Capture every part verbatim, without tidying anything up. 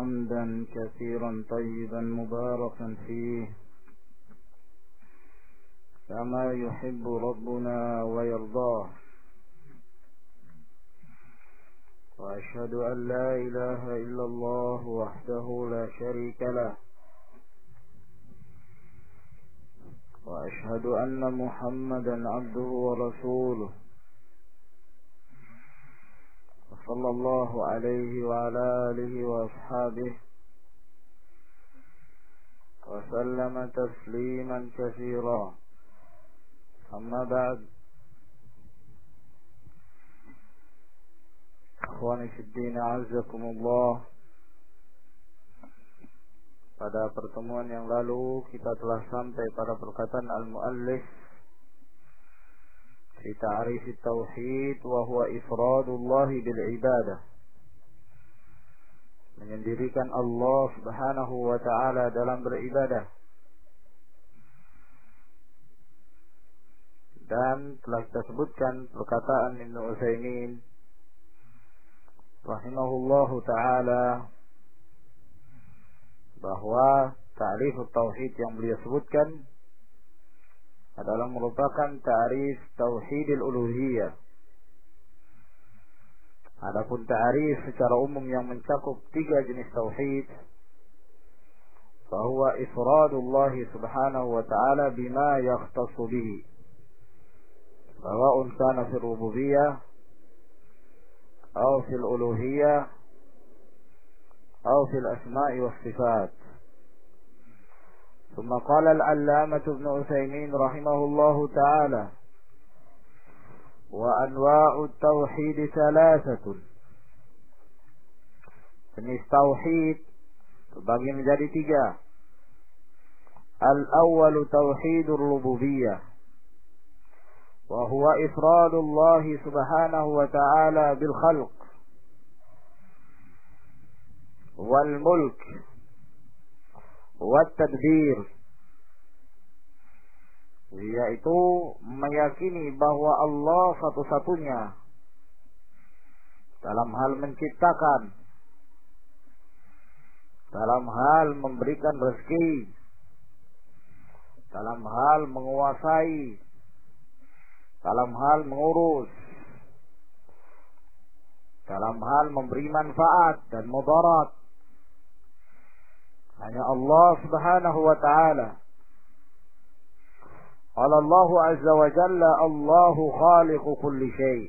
حمدا كثيرا طيبا مباركا فيه كما يحب ربنا ويرضاه. وأشهد أن لا إله إلا الله وحده لا شريك له، وأشهد أن محمدا عبده ورسوله، صلى الله عليه وعلى آله وأصحابه وسلم تسليما كثيرا. أما بعد، أخواني في الدين أعزكم الله. Pada pertemuan yang lalu kita telah sampai pada perkataan al-muallif fi ta'rif at-tauhid wa huwa ifradullah bil ibadah, menyendirikan Allah Subhanahu wa taala dalam beribadah. Dan telah kita sebutkan perkataan Ibnu Utsaimin rahimahullahu taala bahwa ta'rif tauhid yang beliau sebutkan adalah merupakan ta'rif tauhidil uluhiyah. Adapun ta'rif secara umum yang mencakup tiga jenis tauhid, fahuwa ifradullah subhanahu wa ta'ala bima yakhtassu bihi, sawa'un kana fil rububiyyah aw fil uluhiyah aw fil asma'i was sifat. ثم قال العلامة ابن عثيمين رحمه الله تعالى: وأنواع التوحيد ثلاثة. Jenis tauhid terbagi menjadi tiga. Al-awwalu tauhidur rububiyyah, wa huwa ifradullah subhanahu wa ta'ala bil khalq wal mulk wat tadbir, yaitu meyakini bahwa Allah satu-satunya dalam hal menciptakan, dalam hal memberikan rezeki, dalam hal menguasai, dalam hal mengurus, dalam hal memberi manfaat dan mudarat. Hanya Allah Subhanahu wa ta'ala. Qala Allah azza wa jalla: Allahu khaliqu kulli syai'.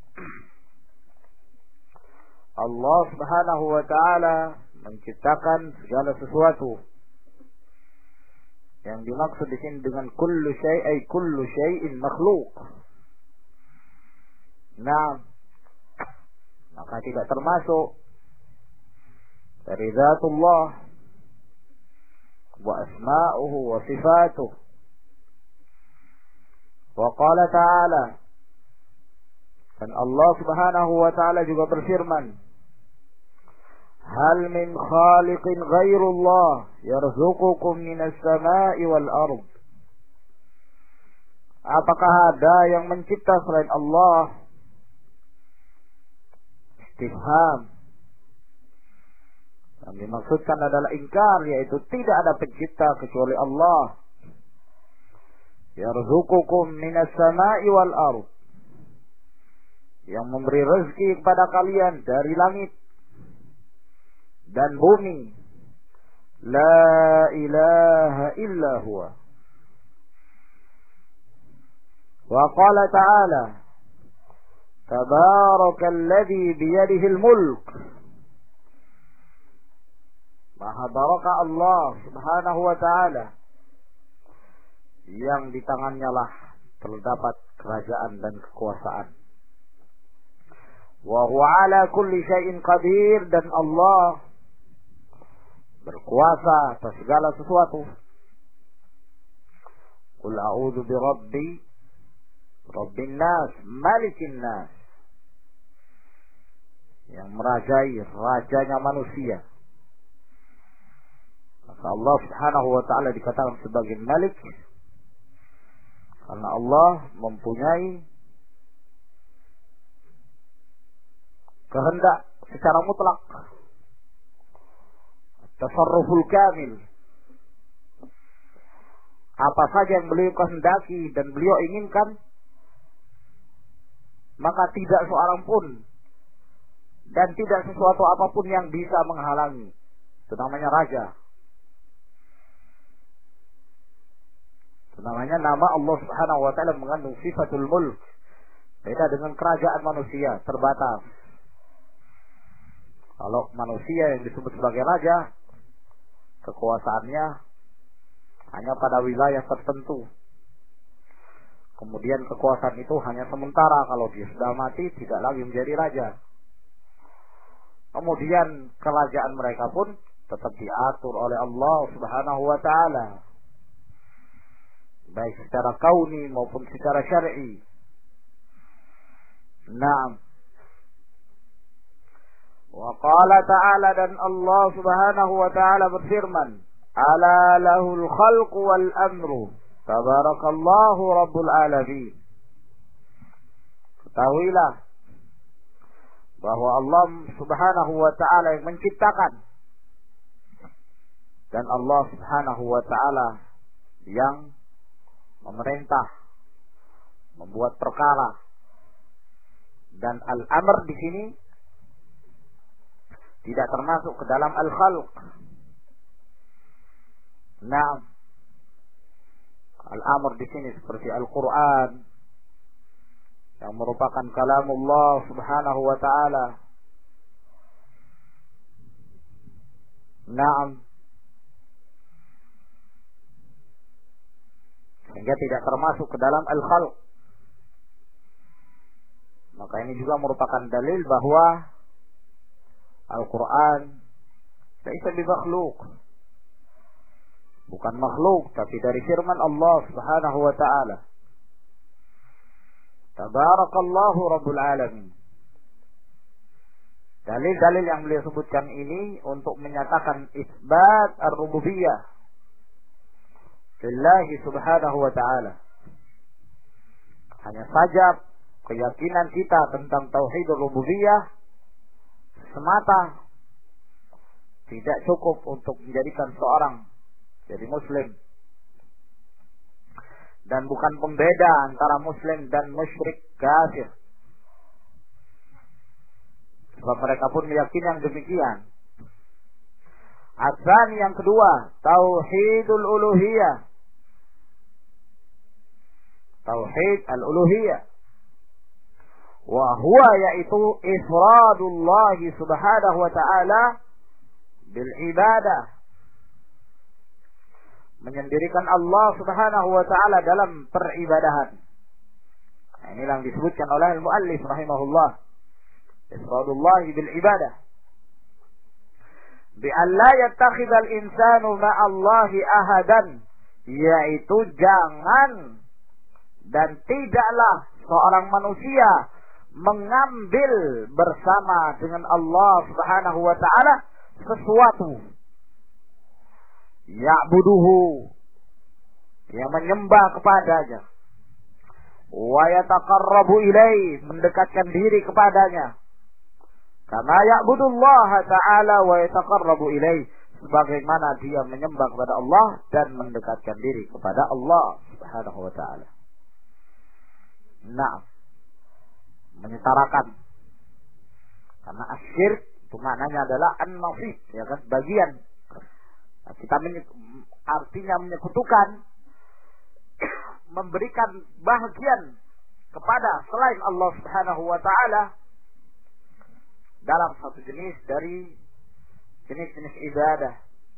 Allah Subhanahu wa ta'ala menciptakan segala sesuatu. Yang dimaksud di sini dengan kullu syai' ay kullu syai'in makhluq. Nah, maka tidak termasuk dari zatullah wa asma'uhu wa sifatuhu. Wa qala ta'ala, dan Allah Subhanahu wa ta'ala juga berfirman: hal min khaliqin ghairullah yarzuqukum minas sama'i wal ard. Apakah ada yang mencipta selain Allah? Istifham. Yang dimaksudkan adalah ingkar, yaitu tidak ada pencipta kecuali Allah. Yarzuqukum minas sama'i wal ard, yang memberi rezeki kepada kalian dari langit dan bumi. La ilaha illa huwa. Wa qala ta'ala: tabarakalladzi biyadihil mulk. Maha baraka Allah Subhanahu wa ta'ala, yang di tangannya lah terdapat kerajaan dan kekuasaan. Wa huwa ala kulli syai'in qadir, dan Allah berkuasa atas segala sesuatu. Qul a'udzu bi rabbi rabbin nas malikin nas, yang merajai, rajanya manusia. Maka Allah Subhanahu wa ta'ala dikatakan sebagai Malik karena Allah mempunyai kehendak secara mutlak. tasarruful kamil. Apa saja yang beliau kehendaki dan beliau inginkan, maka tidak seorang pun dan tidak sesuatu apapun yang bisa menghalangi. Itu namanya raja. Itu namanya nama Allah Subhanahu wa taala mengandung sifatul mulk. Beda dengan kerajaan manusia, terbatas. Kalau manusia yang disebut sebagai raja, kekuasaannya hanya pada wilayah tertentu. Kemudian kekuasaan itu hanya sementara, kalau dia sudah mati tidak lagi menjadi raja. Kemudian kerajaan mereka pun tetap diatur oleh Allah Subhanahu wa taala, baik secara kauni maupun secara syar'i. Naam. Wa qala ta'ala, dan Allah Subhanahu wa taala berfirman, ala lahul khalqu wal amru tabarakallahu rabbul alamin. Ketahuilah bahwa Allah Subhanahu wa taala yang menciptakan, dan Allah Subhanahu wa taala yang memerintah, membuat perkara. Dan al-amr di sini tidak termasuk ke dalam al-khalq. Nah, al-amr di sini seperti Al-Quran yang merupakan kalamullah Subhanahu wa taala. Naam. Sehingga tidak termasuk ke dalam al-khalq. Maka ini juga merupakan dalil bahwa Al-Quran laisa bimakhluk, bukan makhluk, tapi dari firman Allah Subhanahu wa ta'ala. Tabarakallahu rabbul alamin. Dalil-dalil yang beliau sebutkan ini untuk menyatakan isbat ar-rububiyah lillahi subhanahu wa ta'ala. Hanya saja keyakinan kita tentang tauhid rububiyah semata tidak cukup untuk menjadikan seorang jadi muslim, dan bukan pembeda antara muslim dan musyrik kafir, sebab mereka pun meyakini yang demikian. Asani, yang kedua, tauhidul uluhiyah, tauhid al-uluhiyah, wa huwa, yaitu ifradullah subhanahu wa ta'ala bil ibadah, menyendirikan Allah Subhanahu wa ta'ala dalam peribadahan. Nah, ini yang disebutkan oleh al-muallif rahimahullah, ifradullah bil ibadah, bi an la yattakhidhal insanu ma'allahi ahadan, yaitu jangan dan tidaklah seorang manusia mengambil bersama dengan Allah Subhanahu wa ta'ala sesuatu, ya'buduhu, yang menyembah kepadanya, wa yataqarrabu ilaih, mendekatkan diri kepadanya, kama ya'budullaha ta'ala wa yataqarrabu ilaih, sebagaimana dia menyembah kepada Allah dan mendekatkan diri kepada Allah Subhanahu wa ta'ala. Nah, menyetarakan, karena asyirk itu maknanya adalah an-nasib, ya kan, bagian. Nah, kita menye- artinya menyekutukan, memberikan bahagian kepada selain Allah Subhanahu wa ta'ala dalam satu jenis dari jenis-jenis ibadah.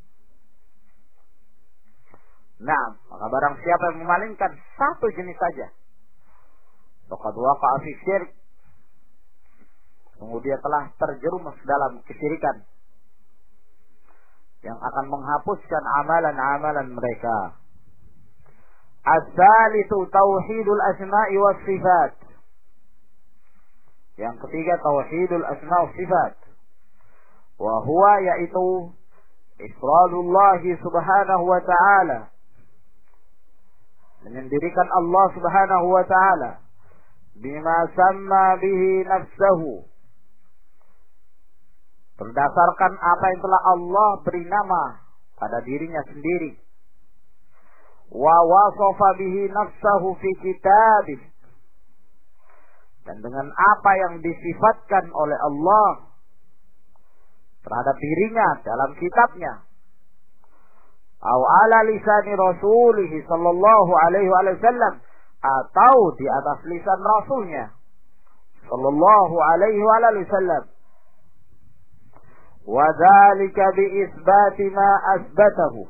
Nah, maka barang siapa yang memalingkan satu jenis saja, faqad waqa'a fi syirk, kemudian telah terjerumus dalam kesyirikan yang akan menghapuskan amalan-amalan mereka. As-salisu tauhidul asma'i was sifat. Yang ketiga, tauhidul asma' was sifat. Wa huwa, yaitu ifradullah subhanahu wa ta'ala, menyendirikan Allah Subhanahu wa ta'ala bima samma bihi nafsahu, berdasarkan apa yang telah Allah beri nama pada dirinya sendiri. Wa wasafa bihi nafsahu fi kitabih, dan dengan apa yang disifatkan oleh Allah terhadap dirinya dalam kitabnya. Au ala lisani rasulih sallallahu alaihi wasallam, atau di atas lisan rasulnya sallallahu alaihi wasallam. Wa dzalika bi isbati ma asbatahu,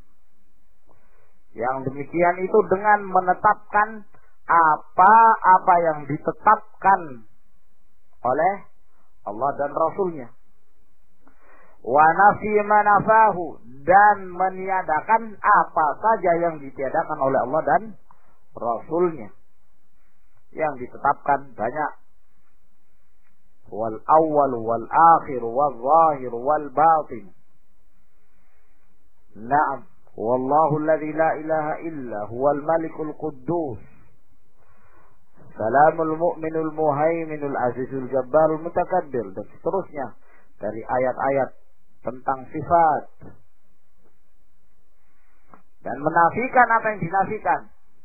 yang demikian itu dengan menetapkan apa-apa yang ditetapkan oleh Allah dan Rasulnya. Wa nafi ma nafahu, dan meniadakan apa saja yang ditiadakan oleh Allah dan Rasulnya. Yang ditetapkan banyak. Wal awwal wal akhir wal zahir wal batin. Naam. Wallahu alladhi la ilaha illa huwal malikul quddus. Salamul mu'minul muhaiminul azizul jabbarul mutakabbir. Dan seterusnya dari ayat-ayat tentang sifat. Dan menafikan apa yang dinafikan.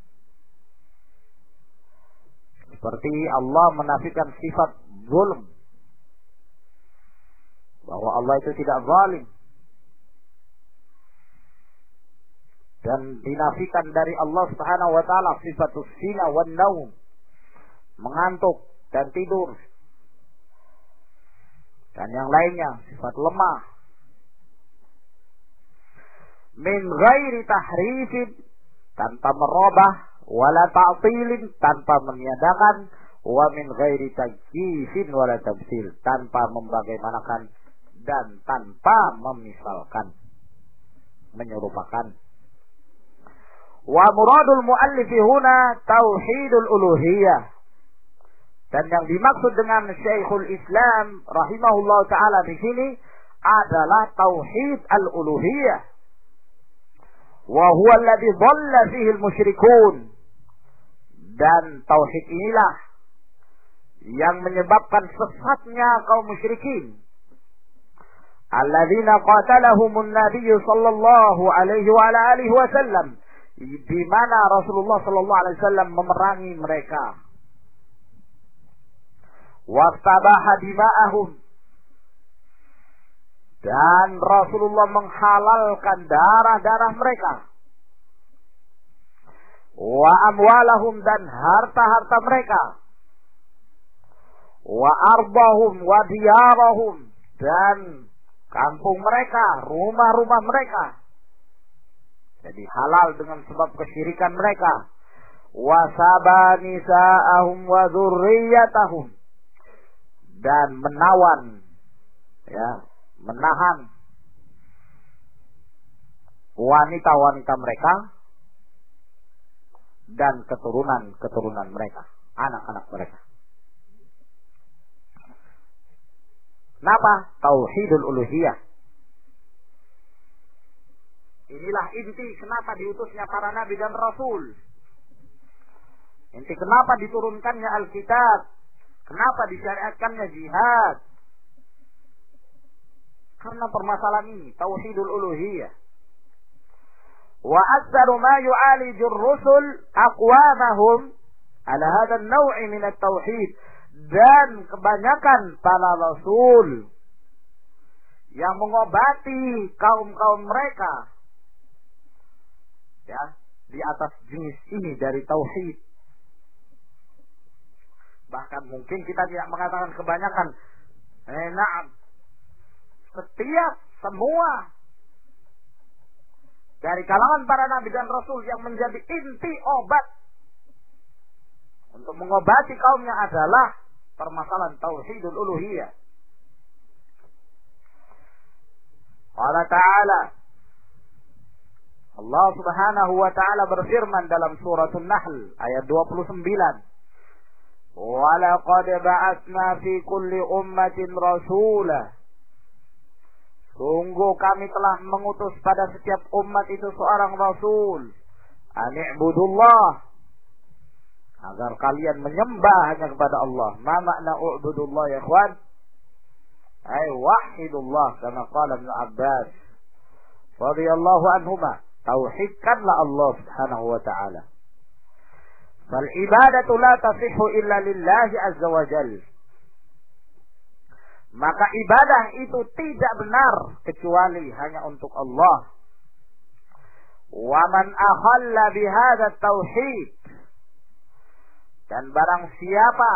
Seperti Allah menafikan sifat zulm, bahwa Allah itu tidak zalim. Dan dinafikan dari Allah Subhanahu wa taala sifatus sina wan naum, mengantuk dan tidur. Dan yang lainnya sifat lemah. Min ghairi tahrifin, tanpa merubah, wala ta'tilin, tanpa meniadakan, wa min ghairi tajkifin wala tamsil, tanpa membagaimanakan dan tanpa memisalkan, menyerupakan. Wa muradul muallifi huna tauhidul uluhiyah, dan yang dimaksud dengan Syekhul Islam rahimahullah taala di sini adalah tauhid al-uluhiyah. Wa huwa alladhi dhalla fihi al-musyrikun, dan tauhid inilah yang menyebabkan sesatnya kaum musyrikin. Alladzina qatalahumun nabiyyu sallallahu alaihi wa ala alihi wasallam, di mana Rasulullah sallallahu alaihi wasallam memerangi mereka. Wastabaha dima'ahum, dan Rasulullah menghalalkan darah-darah mereka. Wa amwalahum, dan harta-harta mereka. Wa ardahum wa diyarahum, dan kampung mereka, rumah-rumah mereka. Jadi halal dengan sebab kesyirikan mereka. Wa sabanisa'ahum wa dzurriyyatahum, dan menawan, ya, menahan wanita-wanita mereka dan keturunan-keturunan mereka, anak-anak mereka. Kenapa? Tauhidul uluhiyah. Inilah inti kenapa diutusnya para nabi dan rasul. Inti kenapa diturunkannya Alkitab. Kenapa disyariatkannya jihad. Karena permasalahan ini, tauhidul uluhiyah. Wa aktsaru ma yu'alijur rusul aqwamahum ala hadha an-naw' min at-tauhid, dan kebanyakan para rasul yang mengobati kaum-kaum mereka, ya, di atas jenis ini dari tauhid. Bahkan mungkin kita tidak mengatakan kebanyakan. Eh, na'am. Setiap semua dari kalangan para nabi dan rasul yang menjadi inti obat untuk mengobati kaumnya adalah permasalahan tauhidul uluhiyah. Allah Ta'ala, Allah Subhanahu wa Ta'ala berfirman dalam suratul Nahl ayat dua puluh sembilan. Wa laqad ba'atsna fi kulli ummatin rasulah. Sungguh kami telah mengutus pada setiap umat itu seorang rasul. Ani'budullah, agar kalian menyembah hanya kepada Allah. Ma makna u'budullah ya ikhwan? ay wahidullah kama qala Ibnu Abbas radhiyallahu anhuma, tauhidkanlah Allah Subhanahu wa taala. Fal ibadatu la tasihhu illa lillahi azza wa jalla. Maka ibadah itu tidak benar kecuali hanya untuk Allah. Wa man akhalla bihadza tauhid, dan barang siapa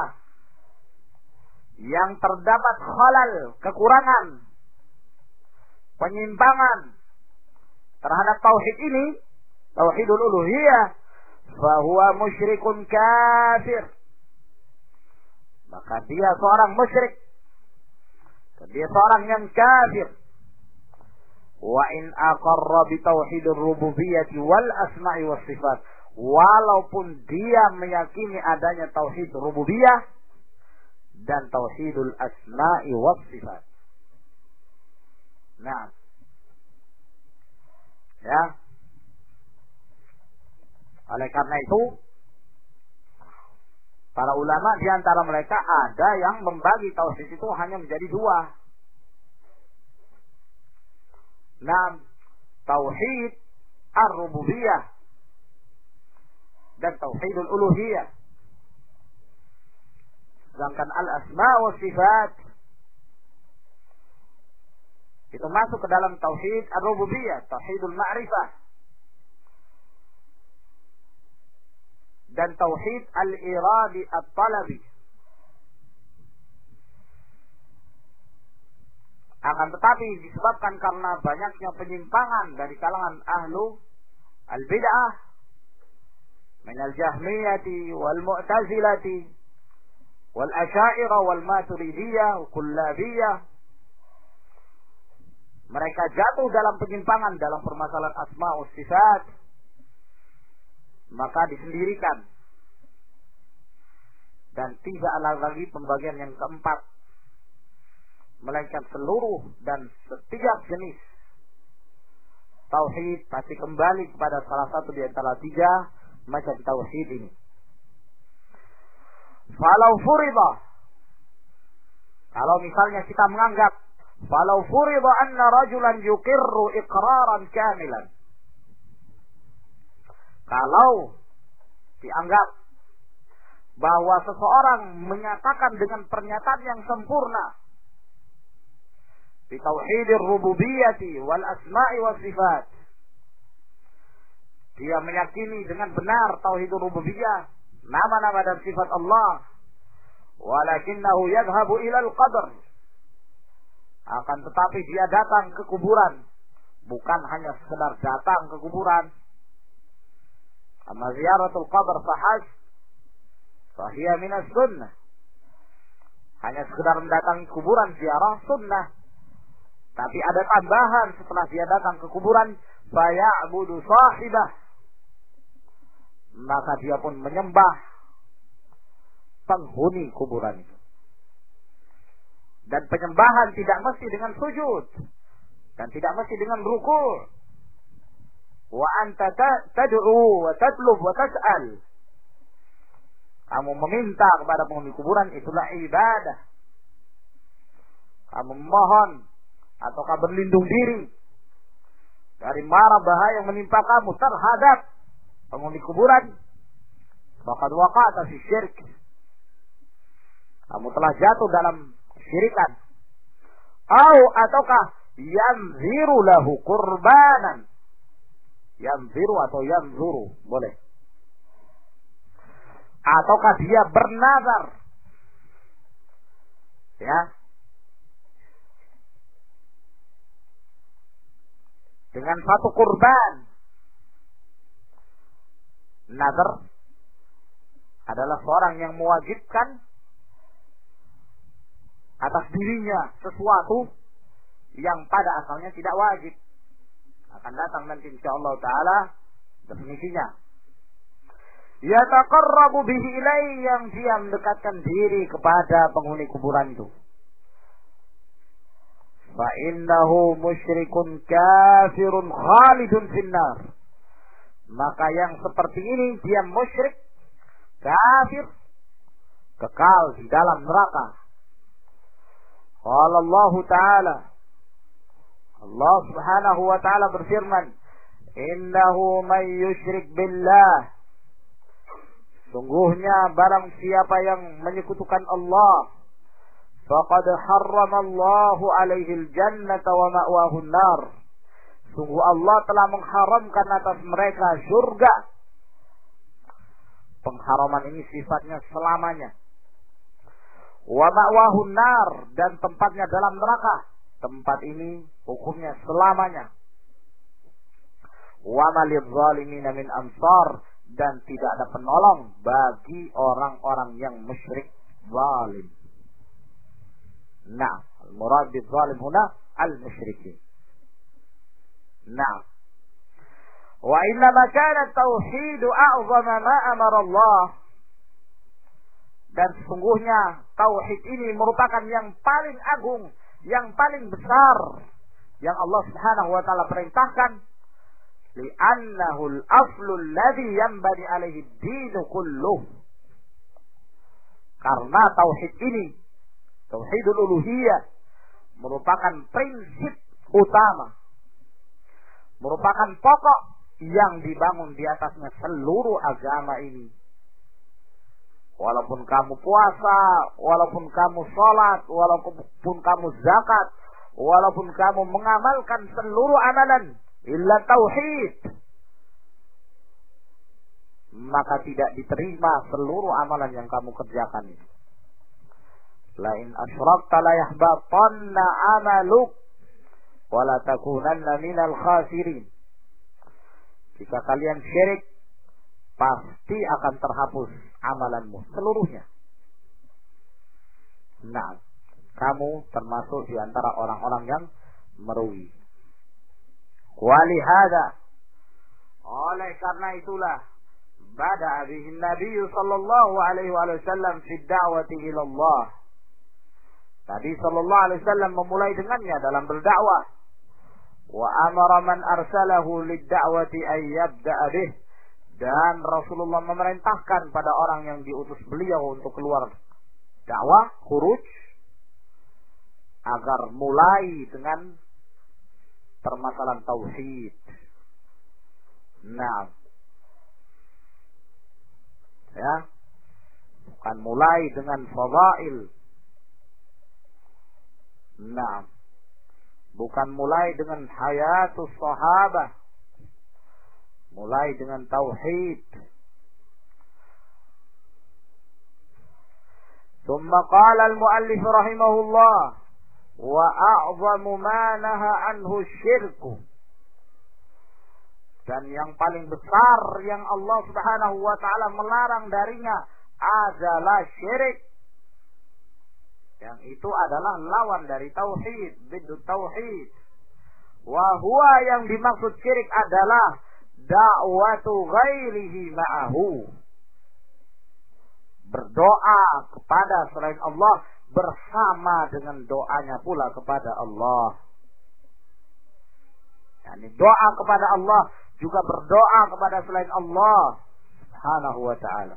yang terdapat khalal, kekurangan, penyimpangan terhadap tauhid ini, tauhidul uluhiyah, fahuwa musyrikun kafir. Maka dia seorang musyrik, dia seorang yang kafir. Wa in aqarra bi tauhidur rububiyyati wal asma'i was sifat, walaupun dia meyakini adanya tauhid rububiyah dan tauhidul asma'i was sifat. Nah, ya, oleh karena itu para ulama di antara mereka ada yang membagi tauhid itu hanya menjadi dua. Nah, tauhid ar-rububiyah dan tauhidul uluhiyah. Sedangkan al-asma wa sifat itu masuk ke dalam tauhid ar-rububiyah, tauhidul ma'rifah, dan tauhid al-iradi at-talabi. Akan tetapi disebabkan karena banyaknya penyimpangan dari kalangan ahlu al-bid'ah min al-jahmiyati wal mu'tazilati wal asy'ariyah wal maturidiyah wal kullabiyah, mereka jatuh dalam penyimpangan dalam permasalahan asma wa sifat, maka disendirikan dan tidak ada lagi pembagian yang keempat, melainkan seluruh dan setiap jenis tauhid pasti kembali kepada salah satu di antara tiga macam tauhid ini. Falau furida, kalau misalnya kita menganggap falau furida anna rajulan yuqirru iqraran kamilan, kalau dianggap bahwa seseorang menyatakan dengan pernyataan yang sempurna di tauhidir rububiyyati wal asma'i was sifat, dia meyakini dengan benar tauhidur rububiyah, nama-nama dan sifat Allah, walakinnahu yadhhabu ilal qabr, akan tetapi dia datang ke kuburan, bukan hanya sekedar datang ke kuburan, amma ziyaratul qabr fahas fahiya minas sunnah, hanya sekedar mendatangi kuburan ziarah sunnah, tapi ada tambahan setelah dia datang ke kuburan, faya'budu sahibah, maka dia pun menyembah penghuni kuburan itu. Dan penyembahan tidak mesti dengan sujud dan tidak mesti dengan ruku'. Wa anta tad'u wa tatlub wa tas'al, kamu meminta kepada penghuni kuburan, itulah ibadah. Kamu memohon ataukah berlindung diri dari mara bahaya yang menimpa kamu terhadap penghuni kuburan, faqad waqa'ta fi syirk, kamu telah jatuh dalam syirikan. Au ataukah yanziru lahu qurbanan, yanziru atau yanzuru boleh, ataukah dia bernazar, ya, dengan satu kurban. Nazar adalah seorang yang mewajibkan atas dirinya sesuatu yang pada asalnya tidak wajib. Akan datang nanti insyaallah taala definisinya. Yataqarrabu bihi ilaihi, yang dia mendekatkan diri kepada penghuni kuburan itu. Fa innahu musyrikun kafirun khalidun finnar, maka yang seperti ini dia musyrik, kafir, kekal di dalam neraka. Qala Allah Ta'ala, Allah Subhanahu wa Ta'ala berfirman, innahu man yusyrik billah, sungguhnya barang siapa yang menyekutukan Allah, faqad harramallahu alaihi al-jannata wa ma'wahu an-nar, sungguh Allah telah mengharamkan atas mereka surga. Pengharaman ini sifatnya selamanya. Wa ma'wahu an-nar, dan tempatnya dalam neraka. Tempat ini hukumnya selamanya. Wa malil zalimin min ansar, dan tidak ada penolong bagi orang-orang yang musyrik zalim. Nah, al-murad bil zalim huna al-musyrikin. Nah, wa inna ma kana at-tauhid a'zama ma amara Allah, dan sesungguhnya tauhid ini merupakan yang paling agung, yang paling besar yang Allah Subhanahu wa taala perintahkan, li'annahu al-aslu alladhi yanbani alaihi ad-din kulluh, karena tauhid ini, tauhidul uluhiyah, merupakan prinsip utama, merupakan pokok yang dibangun di atasnya seluruh agama ini. Walaupun kamu puasa, walaupun kamu sholat, walaupun kamu zakat, walaupun kamu mengamalkan seluruh amalan illa tauhid, maka tidak diterima seluruh amalan yang kamu kerjakan itu. Lain asyrakta la yahbatanna amaluk wa la takunanna minal khasirin. Jika kalian syirik, pasti akan terhapus amalanmu seluruhnya. Nah, kamu termasuk di antara orang-orang yang merugi. Walihada, oleh karena itulah, bada bihi Nabi sallallahu alaihi wasallam fi da'wati ila Allah. Nabi sallallahu alaihi wasallam memulai dengannya dalam berdakwah. Wa amara man arsalahu lid-da'wati ay yabda'a bih, dan Rasulullah memerintahkan pada orang yang diutus beliau untuk keluar dakwah, khuruj, agar mulai dengan permasalahan tauhid. Nah, ya, bukan mulai dengan fadail. Nah, bukan mulai dengan hayatus sahabah, mulai dengan tauhid. ثم قال المؤلف رحمه الله وأعظم ما نهى عنه الشرك, dan yang paling besar yang Allah Subhanahu wa taala melarang darinya adalah syirik, yang itu adalah lawan dari tauhid, biddu tauhid. Wa huwa, yang dimaksud syirik adalah da'watu ghairihi ma'ahu, berdoa kepada selain Allah bersama dengan doanya pula kepada Allah. Yani doa kepada Allah juga berdoa kepada selain Allah Subhanahu wa ta'ala.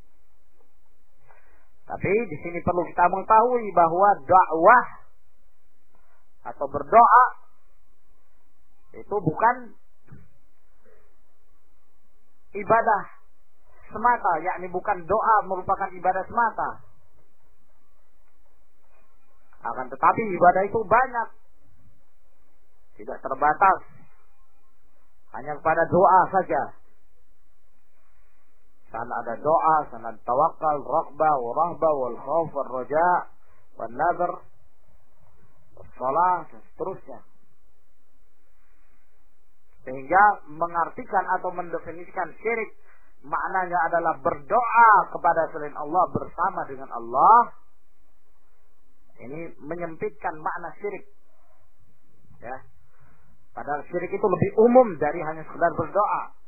Tapi di sini perlu kita mengetahui bahwa dakwah atau berdoa itu bukan ibadah semata, yakni bukan doa merupakan ibadah semata. Akan tetapi ibadah itu banyak, tidak terbatas hanya kepada doa saja. Sana ada doa, sana ada tawakal, raghbah, warahbah, wal khauf, wal raja, wal nadhr, salat, dan seterusnya. Sehingga mengartikan atau mendefinisikan syirik, maknanya adalah berdoa kepada selain Allah bersama dengan Allah. Ini menyempitkan makna syirik. Ya. Padahal syirik itu lebih umum dari hanya sekedar berdoa.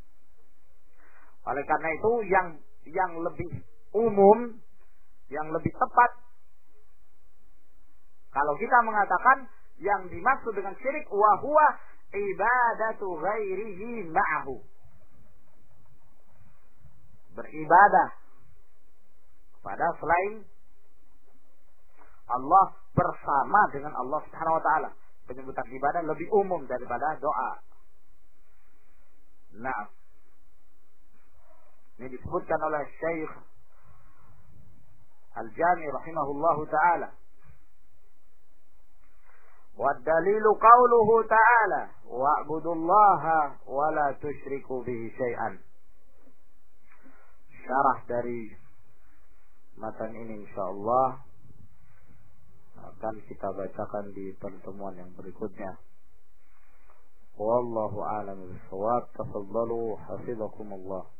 Oleh karena itu yang yang lebih umum, yang lebih tepat, kalau kita mengatakan yang dimaksud dengan syirik wa huwa ibadatu ghairihi ma'ahu, beribadah kepada selain Allah bersama dengan Allah Subhanahu wa taala. Penyebutan ibadah lebih umum daripada doa. Nah, ini disebutkan oleh Syekh Al-Jami rahimahullahu taala. Wa dalilu qauluhu ta'ala wa'budullaha wa la tusyriku bihi syai'an. Syarah dari matan ini insyaallah akan kita bacakan di pertemuan yang berikutnya. Wallahu a'lam bishawab. Tafadhalu hafizakumullah.